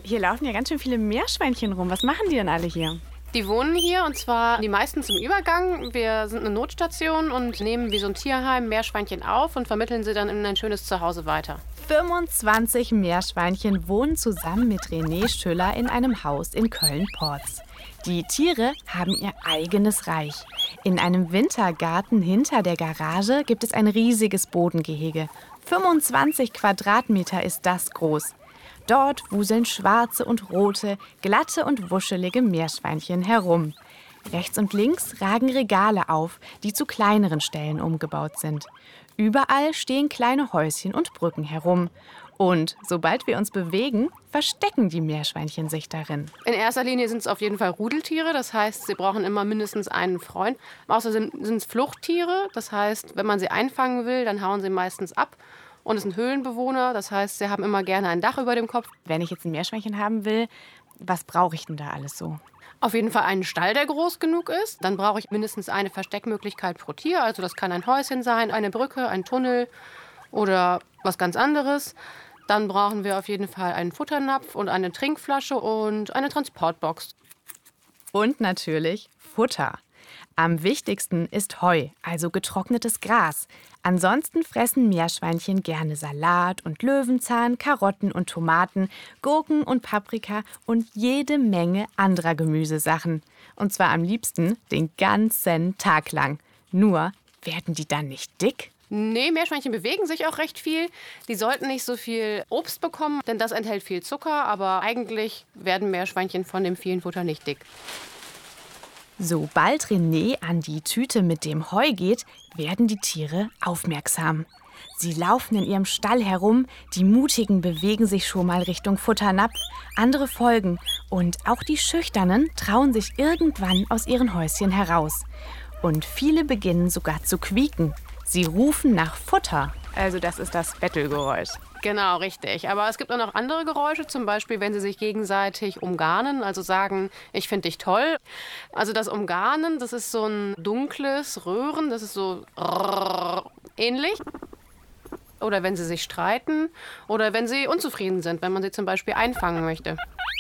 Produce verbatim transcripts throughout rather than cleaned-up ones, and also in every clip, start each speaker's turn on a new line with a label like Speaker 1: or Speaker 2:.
Speaker 1: Hier laufen ja ganz schön viele Meerschweinchen rum. Was machen die denn alle hier?
Speaker 2: Die wohnen hier und zwar die meisten zum Übergang. Wir sind eine Notstation und nehmen wie so ein Tierheim Meerschweinchen auf und vermitteln sie dann in ein schönes Zuhause weiter.
Speaker 1: fünfundzwanzig Meerschweinchen wohnen zusammen mit René Schüller in einem Haus in Köln-Porz. Die Tiere haben ihr eigenes Reich. In einem Wintergarten hinter der Garage gibt es ein riesiges Bodengehege. fünfundzwanzig Quadratmeter ist das groß. Dort wuseln schwarze und rote, glatte und wuschelige Meerschweinchen herum. Rechts und links ragen Regale auf, die zu kleineren Stellen umgebaut sind. Überall stehen kleine Häuschen und Brücken herum. Und sobald wir uns bewegen, verstecken die Meerschweinchen sich darin.
Speaker 2: In erster Linie sind es auf jeden Fall Rudeltiere. Das heißt, sie brauchen immer mindestens einen Freund. Außerdem sind es Fluchttiere. Das heißt, wenn man sie einfangen will, dann hauen sie meistens ab. Und es sind Höhlenbewohner. Das heißt, sie haben immer gerne ein Dach über dem Kopf.
Speaker 1: Wenn ich jetzt ein Meerschweinchen haben will, was brauche ich denn da alles so?
Speaker 2: Auf jeden Fall einen Stall, der groß genug ist. Dann brauche ich mindestens eine Versteckmöglichkeit pro Tier. Also das kann ein Häuschen sein, eine Brücke, ein Tunnel oder was ganz anderes. Dann brauchen wir auf jeden Fall einen Futternapf und eine Trinkflasche und eine Transportbox.
Speaker 1: Und natürlich Futter. Am wichtigsten ist Heu, also getrocknetes Gras. Ansonsten fressen Meerschweinchen gerne Salat und Löwenzahn, Karotten und Tomaten, Gurken und Paprika und jede Menge anderer Gemüsesachen. Und zwar am liebsten den ganzen Tag lang. Nur werden die dann nicht dick?
Speaker 2: Nee, Meerschweinchen bewegen sich auch recht viel. Die sollten nicht so viel Obst bekommen, denn das enthält viel Zucker. Aber eigentlich werden Meerschweinchen von dem vielen Futter nicht dick.
Speaker 1: Sobald René an die Tüte mit dem Heu geht, werden die Tiere aufmerksam. Sie laufen in ihrem Stall herum, die Mutigen bewegen sich schon mal Richtung Futternapf, andere folgen und auch die Schüchternen trauen sich irgendwann aus ihren Häuschen heraus. Und viele beginnen sogar zu quieken. Sie rufen nach Futter. Also das ist das Bettelgeräusch.
Speaker 2: Genau, richtig. Aber es gibt auch noch andere Geräusche, zum Beispiel, wenn sie sich gegenseitig umgarnen, also sagen, ich finde dich toll. Also das Umgarnen, das ist so ein dunkles Röhren, das ist so ähnlich. Oder wenn sie sich streiten oder wenn sie unzufrieden sind, wenn man sie zum Beispiel einfangen möchte.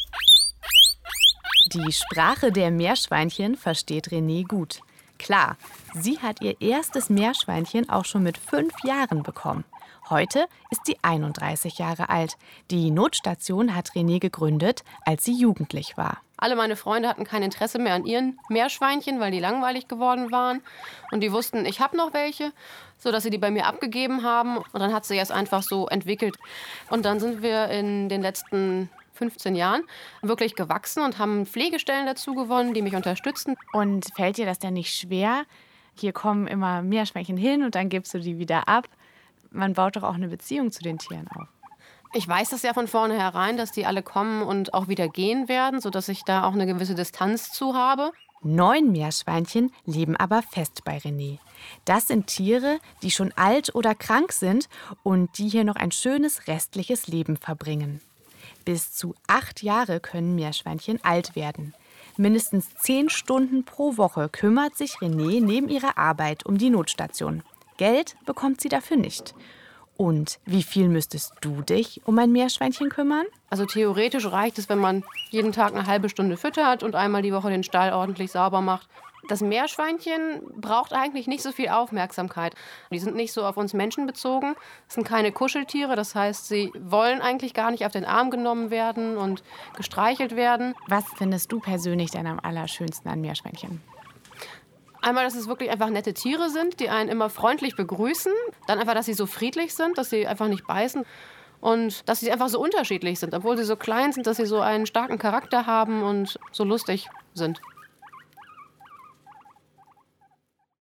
Speaker 1: Die Sprache der Meerschweinchen versteht René gut. Klar, sie hat ihr erstes Meerschweinchen auch schon mit fünf Jahren bekommen. Heute ist sie einunddreißig Jahre alt. Die Notstation hat René gegründet, als sie jugendlich war.
Speaker 2: Alle meine Freunde hatten kein Interesse mehr an ihren Meerschweinchen, weil die langweilig geworden waren. Und die wussten, ich habe noch welche, sodass sie die bei mir abgegeben haben. Und dann hat sie es einfach so entwickelt. Und dann sind wir in den letzten fünfzehn Jahren wirklich gewachsen und haben Pflegestellen dazu gewonnen, die mich unterstützen.
Speaker 1: Und fällt dir das denn nicht schwer? Hier kommen immer Meerschweinchen hin und dann gibst du die wieder ab. Man baut doch auch eine Beziehung zu den Tieren auf.
Speaker 2: Ich weiß das ja von vornherein, dass die alle kommen und auch wieder gehen werden, sodass ich da auch eine gewisse Distanz zu habe.
Speaker 1: Neun Meerschweinchen leben aber fest bei René. Das sind Tiere, die schon alt oder krank sind und die hier noch ein schönes restliches Leben verbringen. Bis zu acht Jahre können Meerschweinchen alt werden. Mindestens zehn Stunden pro Woche kümmert sich René neben ihrer Arbeit um die Notstation. Geld bekommt sie dafür nicht. Und wie viel müsstest du dich um ein Meerschweinchen kümmern?
Speaker 2: Also theoretisch reicht es, wenn man jeden Tag eine halbe Stunde füttert und einmal die Woche den Stall ordentlich sauber macht. Das Meerschweinchen braucht eigentlich nicht so viel Aufmerksamkeit. Die sind nicht so auf uns Menschen bezogen. Es sind keine Kuscheltiere, das heißt, sie wollen eigentlich gar nicht auf den Arm genommen werden und gestreichelt werden.
Speaker 1: Was findest du persönlich denn am allerschönsten an Meerschweinchen?
Speaker 2: Einmal, dass es wirklich einfach nette Tiere sind, die einen immer freundlich begrüßen. Dann einfach, dass sie so friedlich sind, dass sie einfach nicht beißen. Und dass sie einfach so unterschiedlich sind, obwohl sie so klein sind, dass sie so einen starken Charakter haben und so lustig sind.